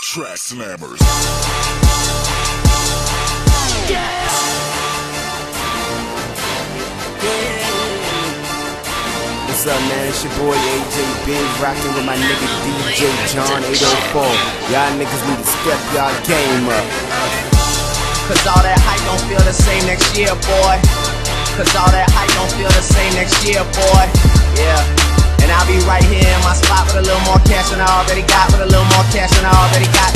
Track Slammers. What's up, man? It's your boy AJ Benz, rocking with my nigga DJ John 804. Y'all niggas need to step y'all game up. Cause all that hype don't feel the same next year, boy. Cause all that hype don't feel the same next year, boy. Yeah. And I'll be right here in my spot with a little more cash than I already got, with a little more cash than I already got.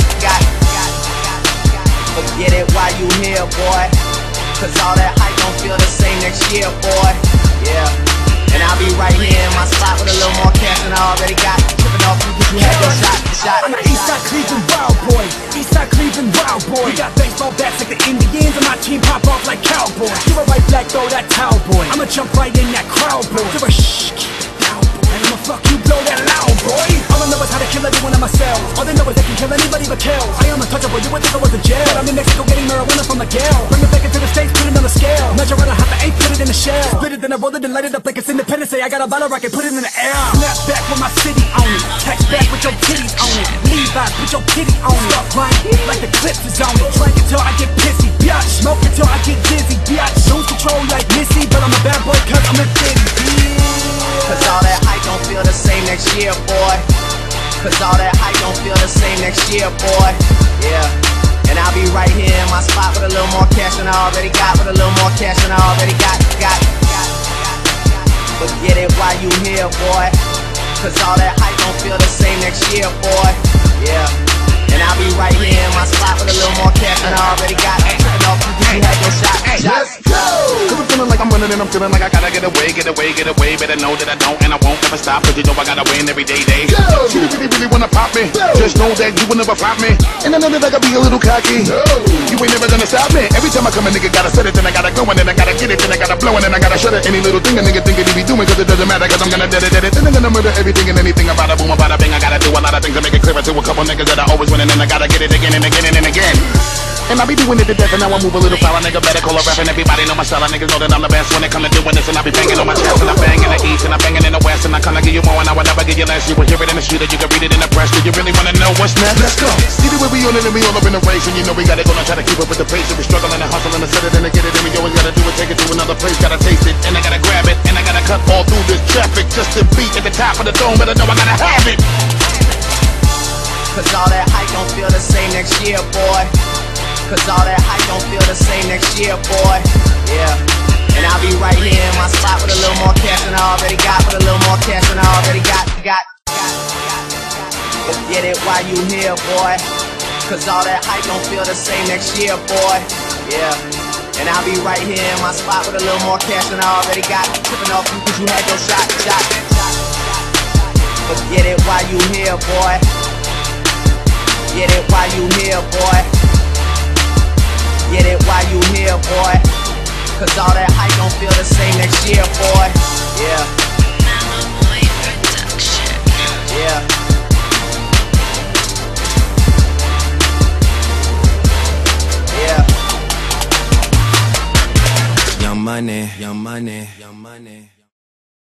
Forget it while you here, boy. Cause all that hype don't feel the same next year, boy. Yeah. And I'll be right here in my spot with a little more cash than I already got. Tripping off you cause you had your shot. I'm an Eastside Cleveland wild boy. Eastside Cleveland wild boy. We got baseball bats like the Indians, and my team pop off like cowboys. You're a white black, throw that towel boy. I'ma jump right in that crowd boy. You're a shh, keep it down boy. And I'ma fuck you, blow that loud boy. All I know is how to kill everyone in my cell. All they know is they can kill anybody but kill. I am untouchable, you would think I was in jail, but I'm in Mexico getting marijuana from the Gale. Bring it back into the States, put it on the scale. Measure out a half the eighth, put it in the shell. Split it, then I roll it and light it up like it's Independence Day. I got a bottle rocket, put it in the air. Snap back with my city on it. Text back with your titties on it. Levi's, put your kitty on it. Stop crying like the clips is on it. Drink until I get pissy, biatch. Smoke until I get dizzy, biatch. Lose control like Missy, but I'm a bad boy cause I'm in city. Cause all that hype don't feel the same next year, boy. Cause all that hype don't feel the same next year, boy. Yeah. And I'll be right here in my spot with a little more cash than I already got, with a little more cash than I already got. Forget it while you here, boy. Cause all that hype don't feel the same next year, boy. Yeah. And I'll be right here in my spot with a little more cash than I already got. Tripping off you cause you had your shot. Let's go! Cause I'm feeling like I'm running and I'm feeling like I gotta get away. Better know that I don't and I won't ever stop. Cause you know I gotta win every day. She really wanna pop me. Just know that you will never flop me. And I know that I gotta be a little cocky. You ain't never gonna stop me. Every time I come a nigga gotta set it, then I gotta go and then I gotta get it, then I gotta blow and then I gotta shut it. Any little thing a nigga think that he be doing, cause it doesn't matter, cause I'm gonna dead it. Then I'm gonna murder everything and anything about a boom, about a bang. I gotta do a lot of things to make it clearer to a couple niggas that I always win, and then I gotta get it again and again and again. And I be doing it to death, and now I move a little foul. A nigga better call a rap, and everybody know my style. Niggas know that I'm the best when it come to doing this. And I be banging on my chest, and I bang in the east, and I banging in the west. And I kinda give you more, and I will never give you less. You will hear it in the street, or you can read it in the press. Do you really wanna know what's next? Let's go. See the way we on it, and we all up in the race. And you know we gotta go and try to keep up with the pace. And we struggling and hustling to set it and to get it. And we always gotta do it, take it to another place. Gotta taste it, and I gotta grab it, and I gotta cut all through this traffic just to be at the top of the dome. But I know I gotta have it. Cause all that hype don't feel the same next year, boy. Cause all that hype don't feel the same next year, boy. Yeah. And I'll be right here in my spot with a little more cash than I already got, with a little more cash than I already got. Forget it while you here, boy. Cause all that hype don't feel the same next year, boy. Yeah. And I'll be right here in my spot with a little more cash than I already got. Tripping off you cause you had your shot. Forget it while you here, boy. Get it while you here, boy. Get it while you here, boy. Cause all that hype don't feel the same next year, boy. Yeah. Boy Production. Yeah. Young money, young money, young money.